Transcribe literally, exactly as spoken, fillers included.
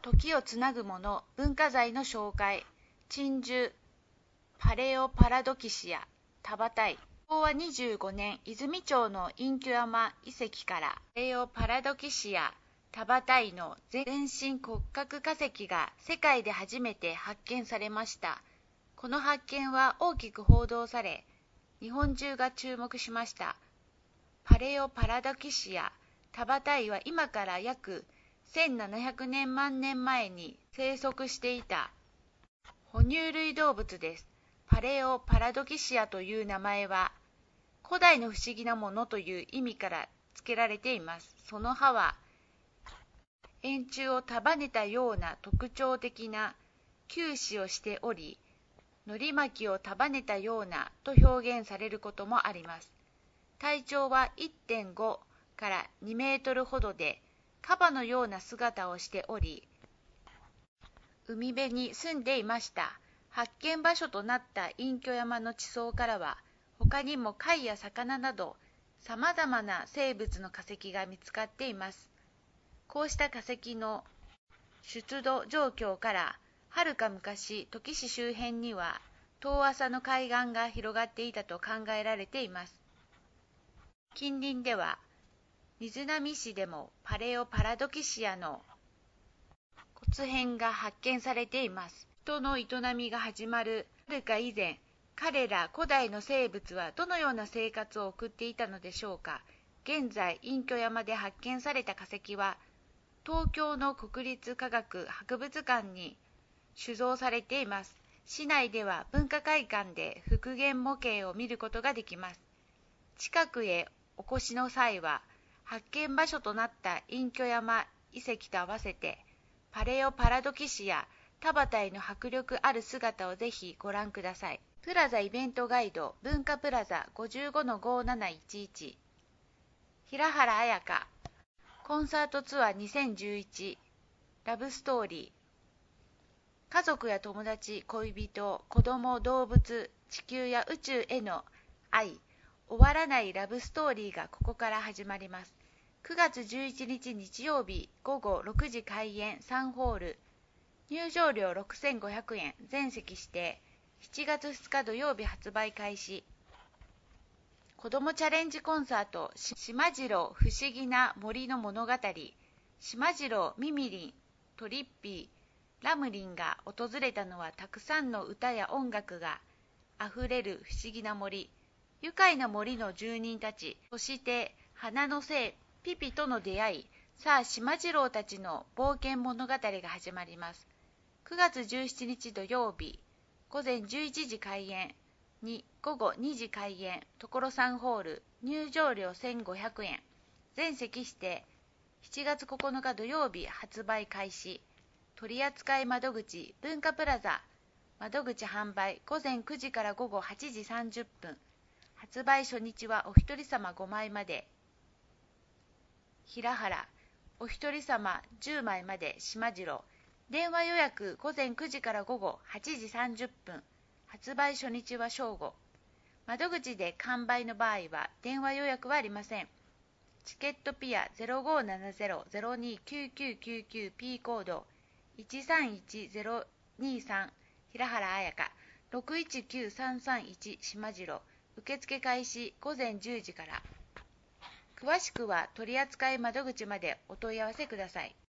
時をつなぐもの、文化財の紹介。鎮守パレオパラドキシア田端井。昭和にじゅうごねん、泉町の隠居山遺跡からパレオパラドキシア田端井の全身骨格化石が世界で初めて発見されました。この発見は大きく報道され、日本中が注目しました。パレオパラドキシア田端井は今から約せんななひゃくねんまんねんまえに生息していた哺乳類動物です。パレオパラドキシアという名前は、古代の不思議なものという意味から付けられています。その歯は、円柱を束ねたような特徴的な球歯をしており、海苔巻きを束ねたようなと表現されることもあります。体長は いってんご からにメートルほどで、カバのような姿をしており、海辺に住んでいました。発見場所となった隠居山の地層からは、他にも貝や魚など、さまざまな生物の化石が見つかっています。こうした化石の出土状況から、はるか昔、土岐市周辺には、遠浅の海岸が広がっていたと考えられています。近隣では、瑞浪市でもパレオパラドキシアの骨片が発見されています。人の営みが始まるはるか以前、彼ら古代の生物はどのような生活を送っていたのでしょうか。現在、隠居山で発見された化石は、東京の国立科学博物館に収蔵されています。市内では文化会館で復元模型を見ることができます。近くへお越しの際は、発見場所となった隠居山遺跡と合わせて、パレオパラドキシア田端井の迫力ある姿をぜひご覧ください。プラザイベントガイド文化プラザ ごじゅうごのごーなないちいち。平原綾香コンサートツアーにせんじゅういちラブストーリー。家族や友達、恋人、子供、動物、地球や宇宙への愛、終わらないラブストーリーがここから始まります。くがつじゅういちにち日曜日ごごろくじ開演さんホール。入場料ろくせんごひゃくえん、全席指定。しちがつふつか土曜日発売開始。子どもチャレンジコンサート、島次郎不思議な森の物語。島次郎、ミミリン、トリッピー、ラムリンが訪れたのはたくさんの歌や音楽があふれる不思議な森。愉快な森の住人たち、そして花の精、ピピとの出会い。さあ、島次郎たちの冒険物語が始まります。くがつじゅうしちにち土曜日、ごぜんじゅういちじ開演。に、ごごにじ開演、所さんホール、入場料せんごひゃくえん、全席指定。しちがつここのか土曜日発売開始。取扱窓口、文化プラザ。窓口販売、ごぜんくじからごごはちじさんじゅっぷん。発売初日はお一人様ごまいまで。平原、お一人様じゅうまいまで島次郎。電話予約ごぜんくじからごごはちじさんじゅっぷん。発売初日は正午。窓口で完売の場合は電話予約はありません。チケットピア ゼロごーななゼロ ゼロに きゅうきゅうきゅうきゅう P コードいちさんいちゼロにさん平原綾香ろくいちきゅうさんさんいち島次郎。受付開始ごぜんじゅうじから。詳しくは取扱窓口までお問い合わせください。